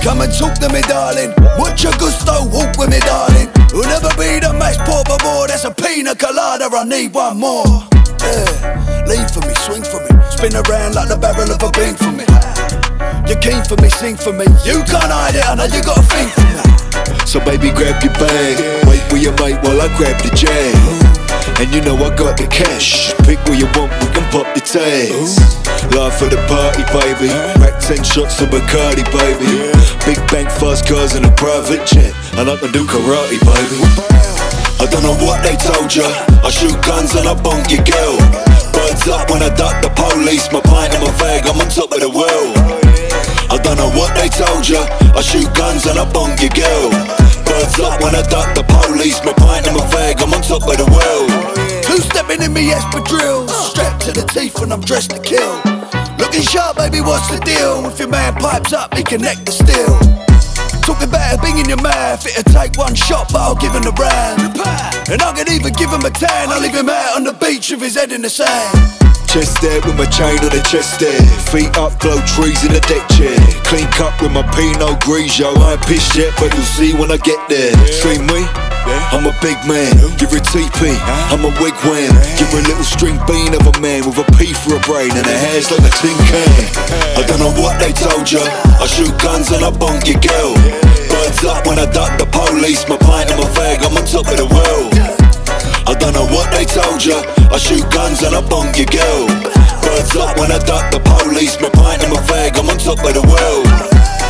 Come and talk to me, darling. Much gusto, walk with me, darling. Will never be the match, por favor. That's a pina colada, I need one more. Yeah, lean for me, swing for me. Spin around like the barrel of a beam for me. You're keen for me, sing for me. You can't hide it, I know you got a thing for me. So baby, grab your bag. Wait with your mate while I grab the jag. And you know I got the cash. Pick where you want, we can pop the tags. Live for the party, baby. Rack 10 shots of Bacardi, baby. Big bank, fast cars and a private jet. And I can do karate, baby. I don't know what they told ya. I shoot guns and I bonk your girl. Birds up when I duck the police. My pint and my fag, I'm on top of the world. I don't know what they told ya. I shoot guns and I bonk your girl. Birds up when I duck the police. My pint and my fag, I'm on top of the world. Two-stepping in me espadrilles, strapped to the teeth and I'm dressed to kill. Looking sharp, baby, what's the deal? If your man pipes up, he connect the steel. Talking about a bing in your mouth, it'll take one shot, but I'll give him a round. And I could even give him a tan, I'll leave him out on the beach with his head in the sand. Chest there with my chain on the chest there. Feet up, glow trees in the deck chair. Clean cut with my Pinot Grigio. I ain't pissed yet, but you'll see when I get there. See me? I'm a big man, you're a TP, I'm a wigwam. You're a little string bean of a man with a P for a brain and a hair's like a tin can. I don't know what they told ya. I shoot guns and I bonk your girl. Birds up when I duck the police. My pint and my fag, I'm on top of the world. I don't know what they told ya. I shoot guns and I bonk your girl. Birds up when I duck the police. My pint and my fag, I'm on top of the world.